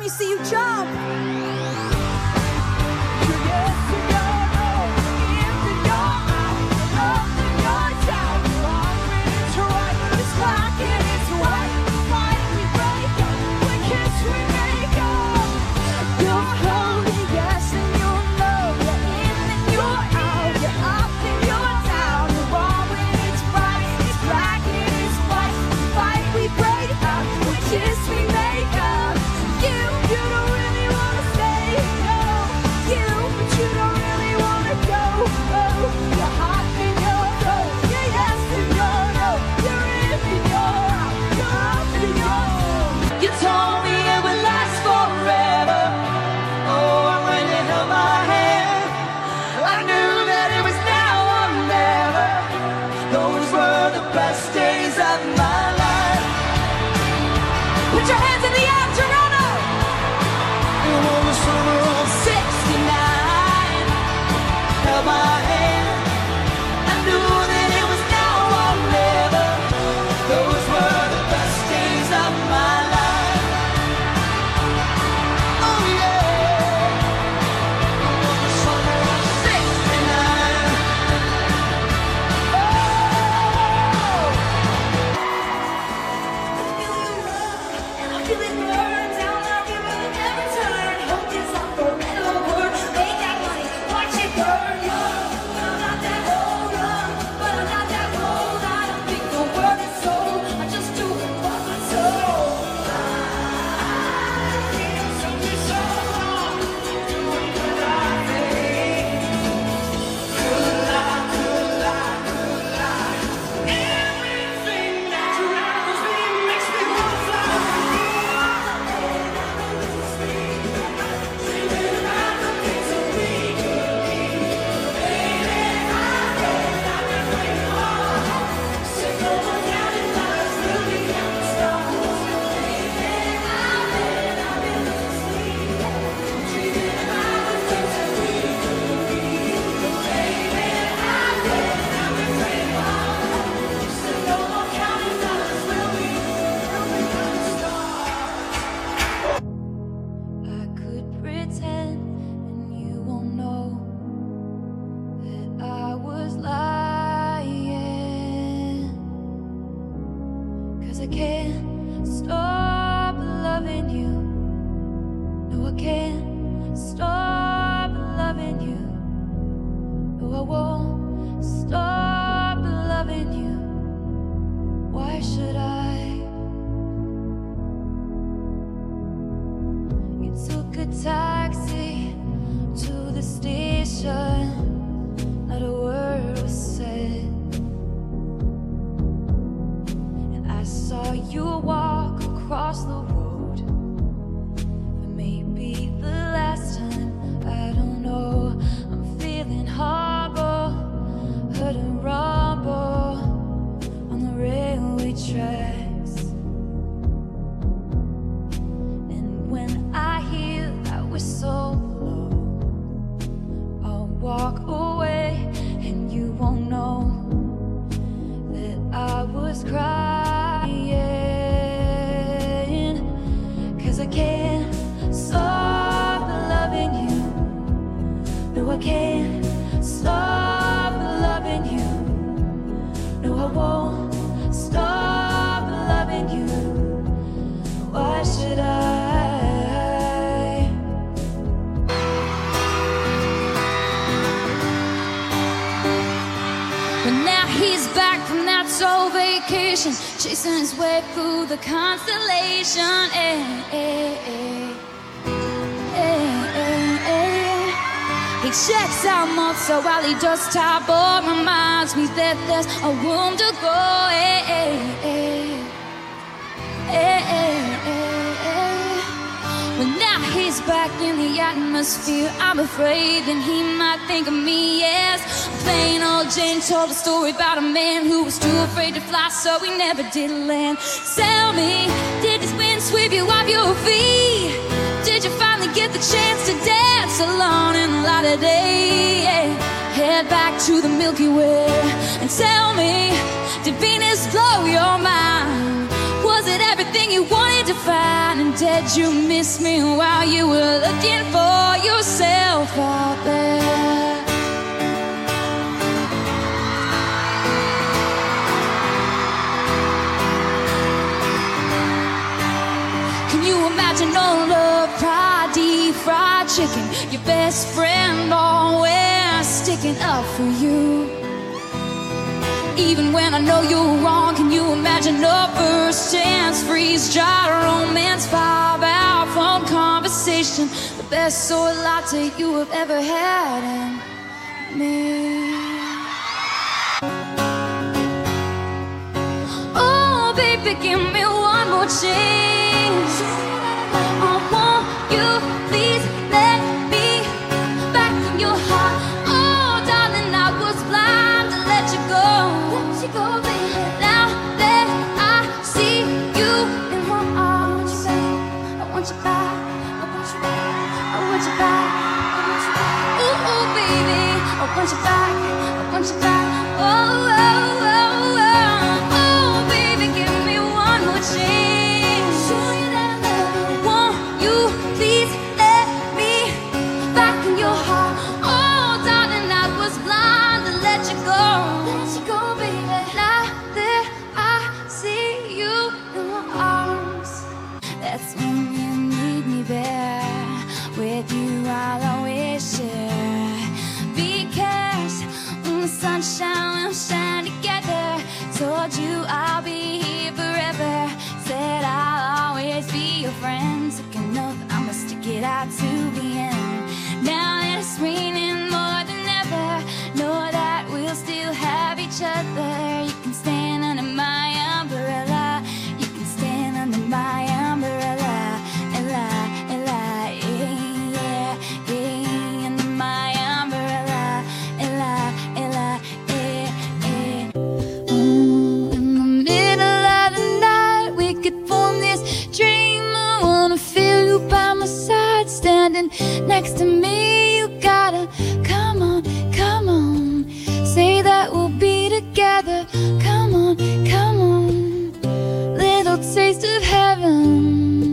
me see you jump. Chasing his way through the constellation. He checks out Mozart while he does Tabour. Reminds me that there's a room to go. But now he's back in the atmosphere. I'm afraid that he might think of me as plain old Jane. Told a story about a man who was too afraid to fly, so he never did land. Tell me, did this wind sweep you off your feet? Did you finally get the chance to dance alone in the light of day? Head back to the Milky Way and tell me, did Venus blow your mind? Was it everything you wanted to find? lying dead. You missed me while you were looking for yourself out there. Can you imagine no love, pride, deep fried chicken? Your best friend always sticking up for you. Even when I know you're wrong, can you imagine a first chance, freeze dry romance, 5-hour phone conversation, the best soy latte you have ever had in me. Oh, baby, give me one more chance. I want you, please let me back in your heart. Oh, darling, I was blind to let you go. Now that I see you in my arms, I want you back, I want you back, I want you back, I want you back. Ooh, ooh, baby, I want you back, I want you back. Oh, oh, oh, oh, oh, baby, give me one more chance. Show you that I love you. Won't you please let me back in your heart? Oh, darling, I was blind to let you go. Let you go, baby. Now that I see you in my arms, that's when you need me there. With you I'll always share, because when the sunshine will shine together. Told you I'll be here forever, said I'll always be your friend. Took an oath, I'ma stick it out to the end. Now that it's raining more than ever, know that we'll still have each other. You can stand under my umbrella, you can stand under my umbrella. Ella, Ella, yeah, yeah, under my umbrella. Ella, Ella, yeah, yeah. In the middle of the night, we could form this dream. I wanna feel you by my side, standing next to me. You gotta come on, come on, say that we'll be together. Come on, come on, little taste of heaven.